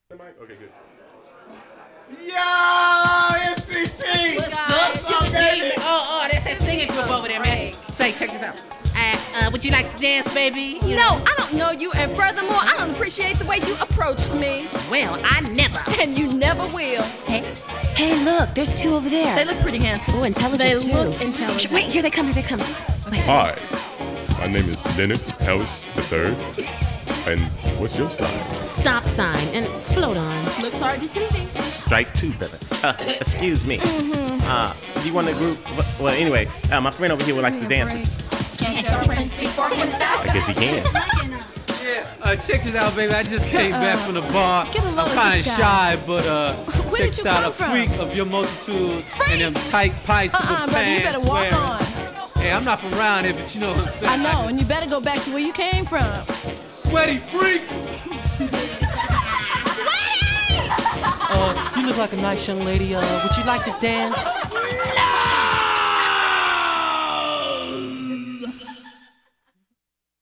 Okay, good. Yo, NCT! What's up, baby? Oh, that's that singing group over there, man. Say, check this out. Would you like to dance, baby? No, I don't know you, and furthermore, I don't appreciate the way you approached me. Well, I never. And you never will. Hey, look, there's two over there. They look pretty handsome. Oh, intelligent They too. look intelligent. Wait, here they come, here they come. Wait. Hi, my name is Leonard Hellish III. And what's your sign? Stop sign and float on. Looks hard deceiving. Strike two, brother. Excuse me. You want a group? Well, anyway, my friend over here likes to dance with you. Can't your friend speak for himself? I guess he can. Yeah, check this out, baby. I just came back from the bar. Get a load I'm of kind of this shy, but Where check did you this out. come A from? freak of your multitude and them tight bicycle pants. brother, you better walk wearing. on. Hey, I'm not from around here, but you know what I'm saying. I know, and you better go back to where you came from. Sweaty freak. You look like a nice young lady. Would you like to dance? No!